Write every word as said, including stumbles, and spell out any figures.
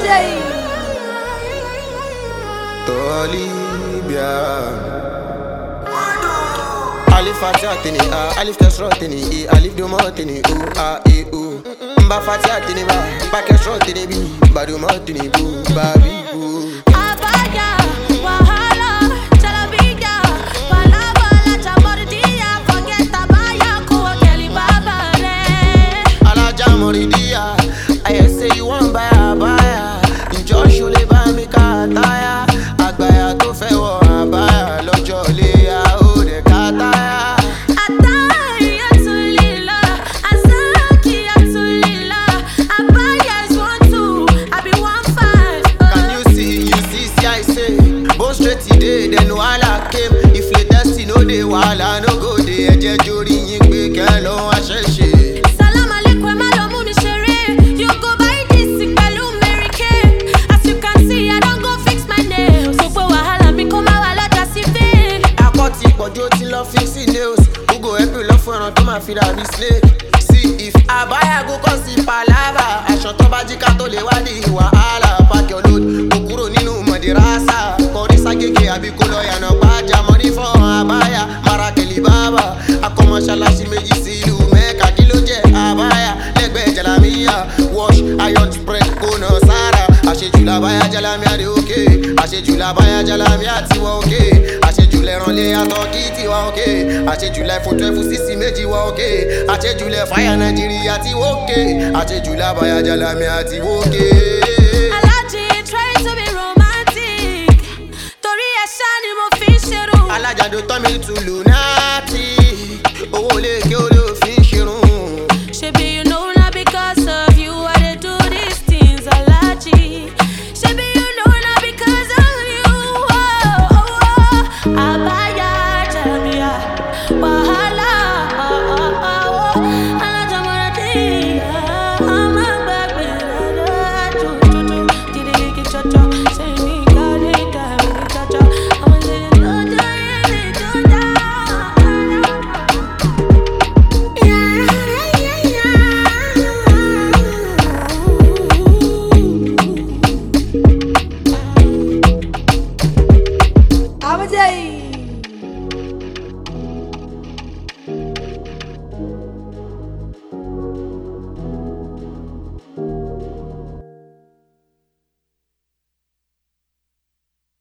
Libya. Alif Fatini, Alif Tesrotini, Alif Dumotini, A E U. Mba Fatini, Bakasrotini, Badumotini, Babi. Abaya, Wahala, Jalabia, Palabala, Jamoridia, forget Abaya, Kuwa Kelly Baba. Ala Jamoridia, I say you want buy Abaya. Joshua Leba mi kataya, Agbaya to fe wo Abaya, lọ́jọ́ léya ó de kataya. Ataya to Lila, Azaki to Lila, Abaya is one two, I be one five. Can you see, you see, see I say, go straight today, then wahala came. If the destiny no dey, wahala no go dey. Ẹ̀jẹ̀ jori yin pe kẹ́ lọ wá ṣẹ̀ṣẹ̀. Salam alaikum, malomu mi shere. You go buy this pẹ̀lú Mary Kay. As you can see, I don't go fix my nails. Gbogbo wahala mi kó má wà lọ́jà sí vein. Akọ́tì pọ̀jù ó ti lọ fixing nails. Google help you lọ fún ẹran tó máa fi dàbí slave. See if Abaya go come sí palava. Aṣọ tó bá jí ká tó lè wá ní wàhálà. Pack your load, kò kúrò nínú mọ̀dìrásà. Kọrí ságége àbí kó lọ yànnà pàjá. Money for Abaya, Mara Kelly Baba. Akọ́mọṣáláṣí méjì sí ìlú Mẹ́ka. Kí ló jẹ́ Abaya? Lẹ́gbẹ̀ẹ́ Jalamiya. Wash, iron, spread, kóná sára. Àṣejù l'Abaya Jalamiya dé òkè. Àṣejù l'Abaya Jalamiya ti wọ òkè. Àṣejù lẹ́ran lé àtọ́kì ti wọ òkè. Àṣejù lẹ́fún twelve sísì méjì wọ òkè. Àṣejù lẹ́ fáyà Nàìjíríà ti wọ òkè. Àṣejù l'Abaya Jalamiya ti wọ òkè. Alaji trying to be romantic. Torí ẹ̀ṣá ni mo fi ń ṣerú. Alájàdó tọ́ mi tù lunatic. Owó lè